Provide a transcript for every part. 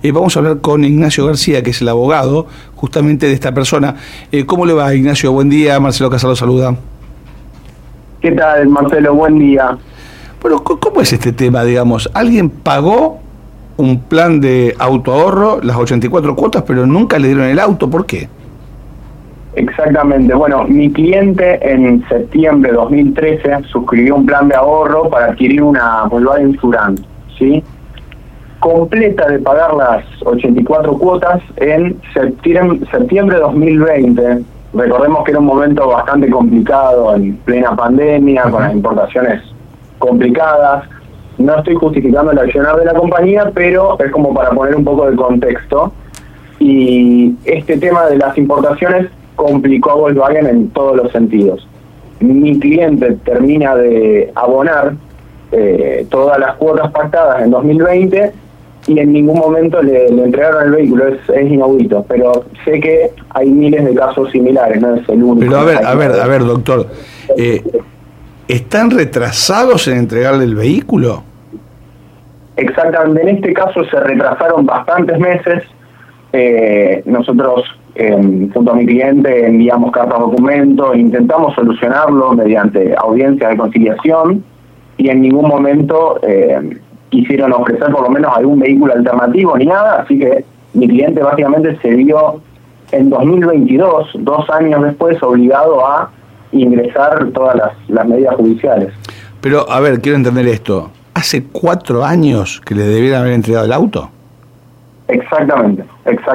Vamos a hablar con Ignacio García, que es el abogado justamente de esta persona. ¿Cómo le va, Ignacio? Buen día, Marcelo Casalo saluda. ¿Qué tal, Marcelo? Buen día. Bueno, ¿cómo es este tema, digamos? ¿Alguien pagó un plan de autoahorro, las 84 cuotas, pero nunca le dieron el auto? ¿Por qué? Exactamente. Bueno, mi cliente en septiembre de 2013 suscribió un plan de ahorro para adquirir una Volkswagen Touran, ¿sí? Completa de pagar las 84 cuotas en septiembre de 2020. Recordemos que era un momento bastante complicado, en plena pandemia, con las importaciones complicadas. No estoy justificando el accionar de la compañía, pero es como para poner un poco de contexto. Y este tema de las importaciones complicó a Volkswagen en todos los sentidos. Mi cliente termina de abonar todas las cuotas pactadas en 2020 y en ningún momento le entregaron el vehículo. Es inaudito, pero sé que hay miles de casos similares, no es el único. Pero a ver, doctor, ¿están retrasados en entregarle el vehículo? Exactamente, en este caso se retrasaron bastantes meses. Nosotros, junto a mi cliente, enviamos cartas documento, intentamos solucionarlo mediante audiencia de conciliación y en ningún momento quisieron ofrecer por lo menos algún vehículo alternativo ni nada, así que mi cliente básicamente se vio en 2022, 2 años después, obligado a ingresar todas las medidas judiciales. Pero, a ver, quiero entender esto. ¿Hace 4 años que le debieran haber entregado el auto? Exactamente.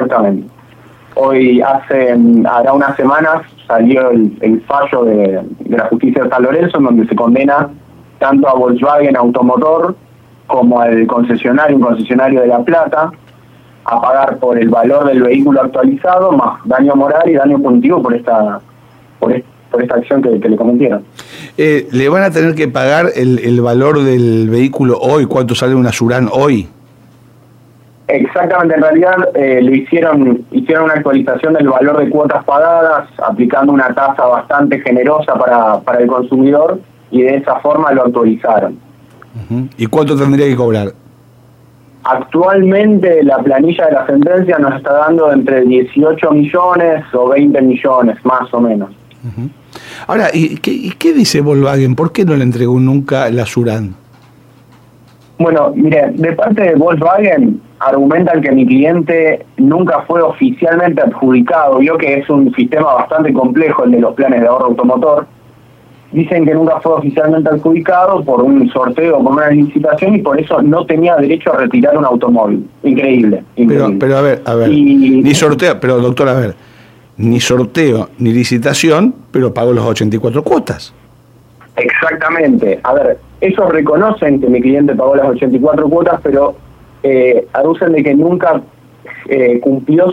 Hoy, hará unas semanas, salió el fallo de la justicia de San Lorenzo, en donde se condena tanto a Volkswagen Automotor como al concesionario, un concesionario de La Plata, a pagar por el valor del vehículo actualizado, más daño moral y daño punitivo por esta acción que le cometieron. ¿Le van a tener que pagar el valor del vehículo hoy? ¿Cuánto sale una Touran hoy? Exactamente, en realidad hicieron una actualización del valor de cuotas pagadas, aplicando una tasa bastante generosa para el consumidor, y de esa forma lo actualizaron. ¿Y cuánto tendría que cobrar? Actualmente la planilla de la sentencia nos está dando entre 18 millones o 20 millones, más o menos. Ahora, ¿y qué dice Volkswagen? ¿Por qué no le entregó nunca la Touran? Bueno, mire, de parte de Volkswagen argumentan que mi cliente nunca fue oficialmente adjudicado. Vio que es un sistema bastante complejo el de los planes de ahorro automotor. Dicen que nunca fue oficialmente adjudicado por un sorteo, por una licitación, y por eso no tenía derecho a retirar un automóvil. Increíble. Pero a ver, ni sorteo, pero doctor, a ver, ni sorteo ni licitación, pero pagó los 84 cuotas. Exactamente. A ver, ellos reconocen que mi cliente pagó las 84 cuotas, pero aducen de que nunca cumplió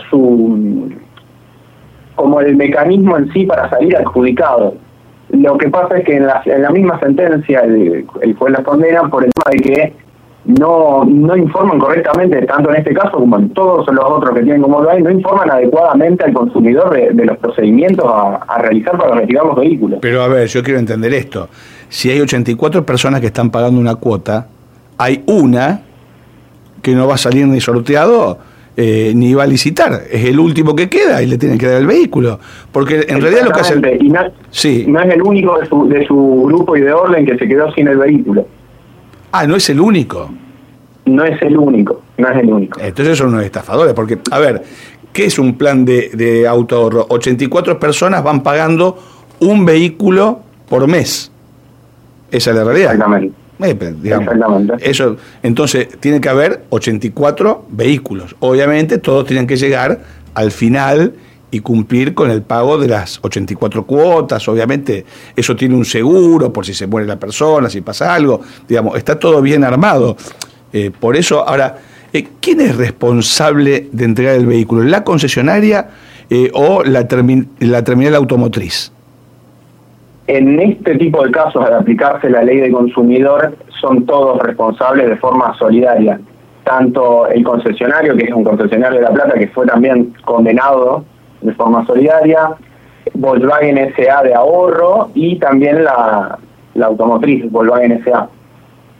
como el mecanismo en sí para salir adjudicado. Lo que pasa es que en la misma sentencia el juez las condena por el tema de que no informan correctamente, tanto en este caso como en todos los otros que tienen como Volkswagen, no informan adecuadamente al consumidor de los procedimientos a realizar para retirar los vehículos. Pero a ver, yo quiero entender esto. Si hay 84 personas que están pagando una cuota, hay una que no va a salir ni sorteado ni va a licitar. Es el último que queda y le tienen que dar el vehículo. Porque en realidad lo que hace... No es el único de su grupo y de orden que se quedó sin el vehículo. Ah, ¿no es el único? No es el único. Entonces son unos estafadores, porque, a ver, ¿qué es un plan de autoahorro? 84 personas van pagando un vehículo por mes. Esa es la realidad. Exactamente. Exactamente. Eso, entonces, tiene que haber 84 vehículos. Obviamente, todos tienen que llegar al final y cumplir con el pago de las 84 cuotas. Obviamente, eso tiene un seguro por si se muere la persona, si pasa algo. Digamos, está todo bien armado. Por eso, ahora, ¿quién es responsable de entregar el vehículo? ¿La concesionaria o la terminal automotriz? En este tipo de casos, al aplicarse la ley de consumidor, son todos responsables de forma solidaria. Tanto el concesionario, que es un concesionario de La Plata, que fue también condenado de forma solidaria, Volkswagen S.A. de ahorro y también la automotriz Volkswagen S.A.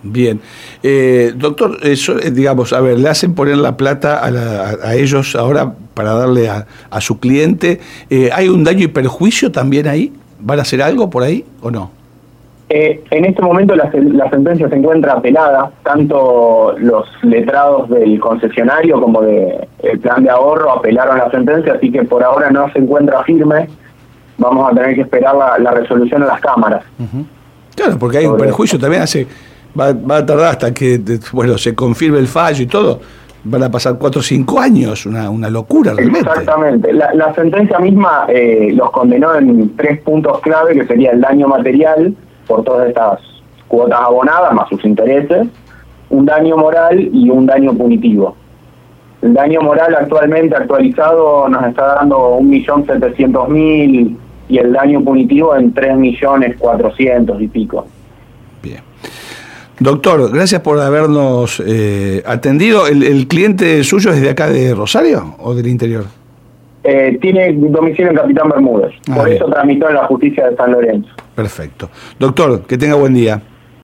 Bien. Doctor, eso, digamos, a ver, le hacen poner la plata a ellos ahora para darle a su cliente. ¿Hay un daño y perjuicio también ahí? ¿Van a hacer algo por ahí o no? En este momento la sentencia se encuentra apelada, tanto los letrados del concesionario como del plan de ahorro apelaron la sentencia, así que por ahora no se encuentra firme. Vamos a tener que esperar la resolución de las cámaras. Uh-huh. Claro, porque hay un perjuicio también, va a tardar hasta que se confirme el fallo y todo. Van a pasar 4 o 5 años, una locura realmente. Exactamente. La sentencia misma los condenó en 3 puntos clave, que sería el daño material por todas estas cuotas abonadas, más sus intereses, un daño moral y un daño punitivo. El daño moral actualmente actualizado nos está dando 1.700.000 y el daño punitivo en 3.400.000 y pico. Bien. Doctor, gracias por habernos atendido. ¿El cliente suyo es de acá de Rosario o del interior? Tiene domicilio en Capitán Bermúdez, por eso tramitó en la justicia de San Lorenzo. Perfecto. Doctor, que tenga buen día.